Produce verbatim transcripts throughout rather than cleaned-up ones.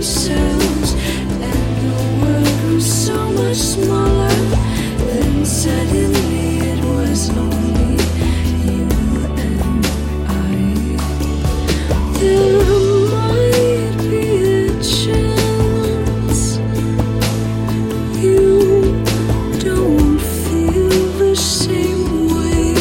ourselves, and the world grew so much smaller. Then suddenly it was only you and I. There might be a chance you don't feel the same way.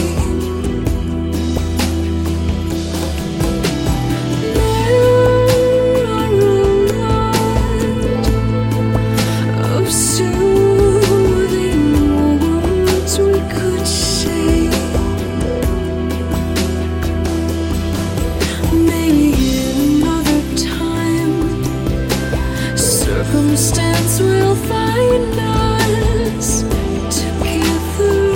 There are a lot of soothing words we could say. Maybe another time, circumstance will find us together.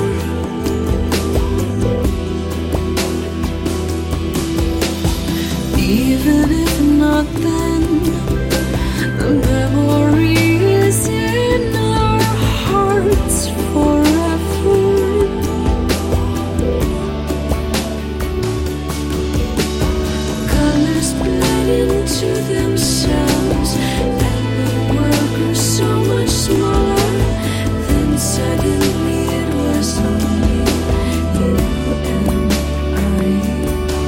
Even if not then, the memory is in our hearts forever. Colors blend into themselves, and the world grew so much smaller. Then suddenly it was only you and I.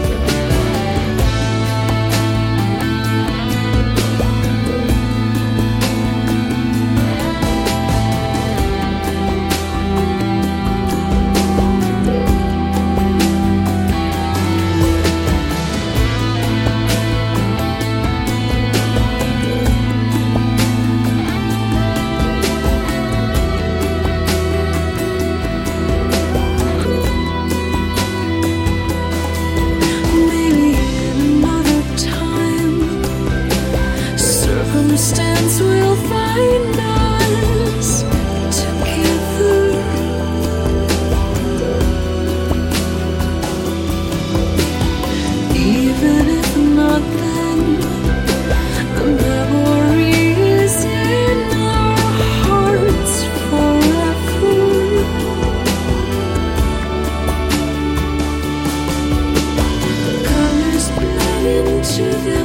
Maybe another time, circumstance will find us together. Even if not then, the memory is in our hearts forever. Colors blend into them.